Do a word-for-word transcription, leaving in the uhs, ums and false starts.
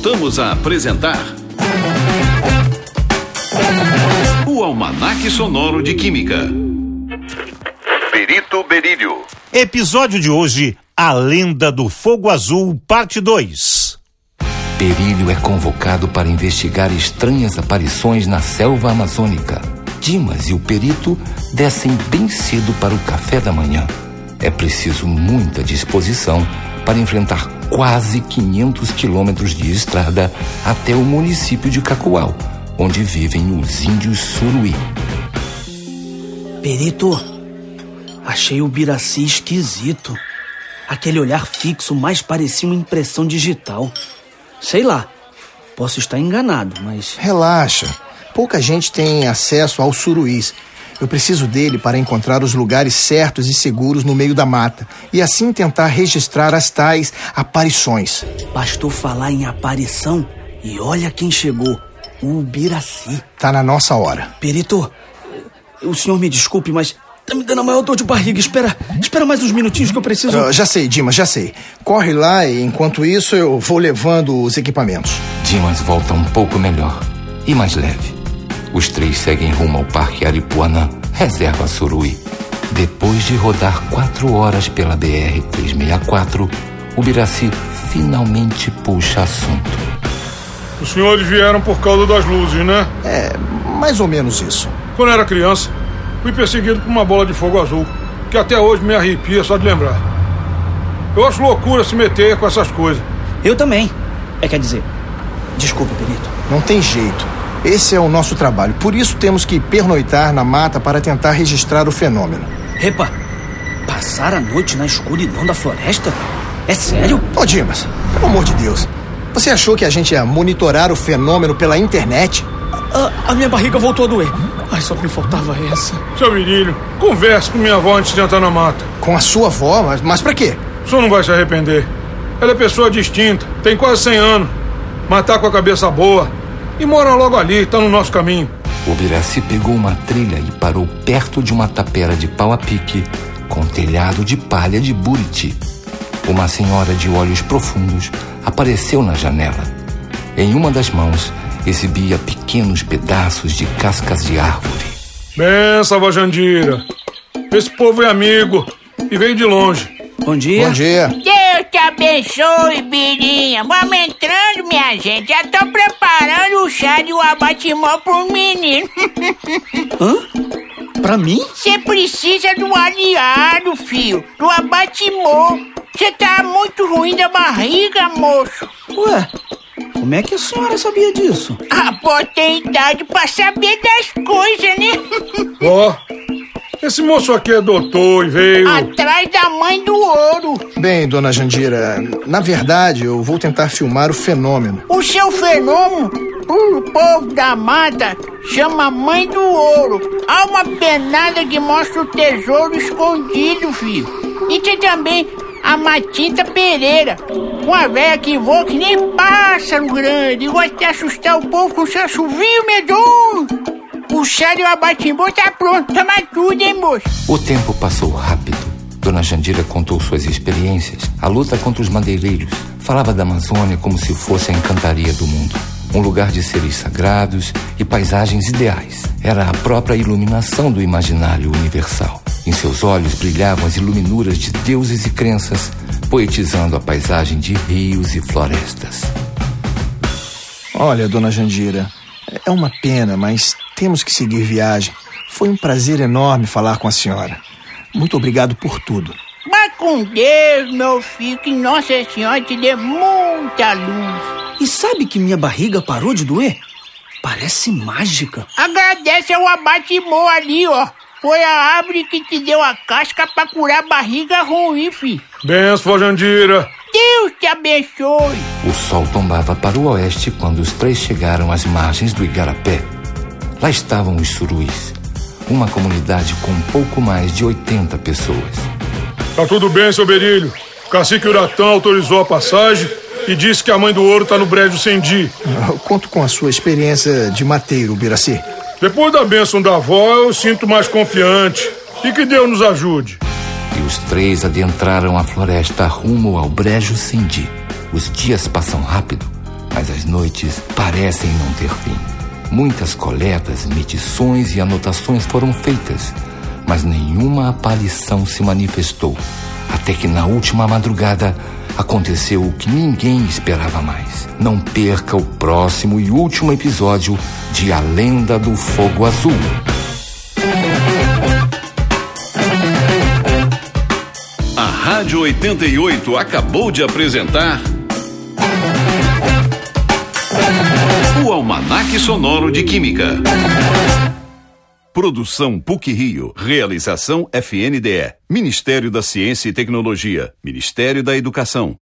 voltamos a apresentar o Almanaque Sonoro de Química. Perito Berílio. Episódio de hoje, A Lenda do Fogo Azul, parte dois. Berílio é convocado para investigar estranhas aparições na selva amazônica. Dimas e o perito descem bem cedo para o café da manhã. É preciso muita disposição para enfrentar quase quinhentos quilômetros de estrada até o município de Cacoal, onde vivem os índios Suruí. Perito, achei o Biraci esquisito. Aquele olhar fixo mais parecia uma impressão digital. Sei lá, posso estar enganado, mas... Relaxa, pouca gente tem acesso aos suruís. Eu preciso dele para encontrar os lugares certos e seguros no meio da mata e assim tentar registrar as tais aparições. Bastou falar em aparição e olha quem chegou, o Biraci. Tá na nossa hora. Perito, o senhor me desculpe, mas tá me dando a maior dor de barriga. Espera, espera mais uns minutinhos que eu preciso... Uh, já sei, Dimas, já sei. Corre lá e enquanto isso eu vou levando os equipamentos. Dimas volta um pouco melhor e mais leve. Os três seguem rumo ao Parque Aripuanã, reserva Suruí. Depois de rodar quatro horas pela B R trezentos e sessenta e quatro, o Biraci finalmente puxa assunto. Os senhores vieram por causa das luzes, né? É, mais ou menos isso. Quando era criança, fui perseguido por uma bola de fogo azul, que até hoje me arrepia só de lembrar. Eu acho loucura se meter com essas coisas. Eu também. É, quer dizer, desculpa, perito. Não tem jeito. Esse é o nosso trabalho. Por isso temos que pernoitar na mata para tentar registrar o fenômeno. Epa, passar a noite na escuridão da floresta? É sério? Ô, Dimas, pelo amor de Deus. Você achou que a gente ia monitorar o fenômeno pela internet? A, a minha barriga voltou a doer. Ai, só me faltava essa. Seu Virilho, converse com minha avó antes de entrar na mata. Com a sua avó? Mas, mas pra quê? O senhor não vai se arrepender. Ela é pessoa distinta, tem quase cem anos, mas tá com a cabeça boa. E mora logo ali, tá no nosso caminho. O Biraci pegou uma trilha e parou perto de uma tapera de pau a pique com telhado de palha de buriti. Uma senhora de olhos profundos apareceu na janela. Em uma das mãos, exibia pequenos pedaços de cascas de árvore. Benção, avó Jandira. Esse povo é amigo e veio de longe. Bom dia. Bom dia. Deus te abençoe, Birinha. Vamos entrando, minha gente. Já tô preparando o chá de abatimó pro menino. Hã? Pra mim? Você precisa do aliado, filho. Do abatimó. Você tá muito ruim da barriga, moço. Ué, como é que a senhora sabia disso? Ah, pô, tem idade pra saber das coisas, né? Ó, esse moço aqui é doutor e veio... Atrás da mãe do ouro. Bem, dona Jandira, na verdade eu vou tentar filmar o fenômeno. O seu fenômeno, o povo da mata chama mãe do ouro. Há uma penada que mostra o tesouro escondido, filho. E tem também a Matinta Pereira, uma velha que voa que nem pássaro grande e gosta de assustar o povo com seu assovio medonho. O chá de abatimbo tá pronto, toma tudo, hein, moço? O tempo passou rápido. Dona Jandira contou suas experiências, a luta contra os madeireiros. Falava da Amazônia como se fosse a encantaria do mundo. Um lugar de seres sagrados e paisagens ideais. Era a própria iluminação do imaginário universal. Em seus olhos brilhavam as iluminuras de deuses e crenças, poetizando a paisagem de rios e florestas. Olha, dona Jandira, é uma pena, mas temos que seguir viagem. Foi um prazer enorme falar com a senhora. Muito obrigado por tudo. Vai com Deus, meu filho, que Nossa Senhora te dê muita luz. E sabe que minha barriga parou de doer? Parece mágica. Agradece ao abatimô ali, ó. Foi a árvore que te deu a casca pra curar a barriga ruim, filho. Benção, avó Jandira. Deus te abençoe. O sol tombava para o oeste quando os três chegaram às margens do Igarapé. Lá estavam os Suruís, uma comunidade com pouco mais de oitenta pessoas. Tá tudo bem, seu Berílio. O cacique Uratã autorizou a passagem e disse que a mãe do ouro tá no brejo Sendi. Eu conto com a sua experiência de mateiro, Biraci. Depois da bênção da avó, eu sinto mais confiante. E que Deus nos ajude. E os três adentraram a floresta rumo ao brejo Sendi. Os dias passam rápido. mas as noites parecem não ter fim. Muitas coletas, medições e anotações foram feitas, mas nenhuma aparição se manifestou, até que na última madrugada aconteceu o que ninguém esperava mais. Não perca o próximo e último episódio de A Lenda do Fogo Azul. A Rádio oitenta e oito acabou de apresentar o Almanaque Sonoro de Química. Produção P U C Rio. Realização F N D E. Ministério da Ciência e Tecnologia. Ministério da Educação.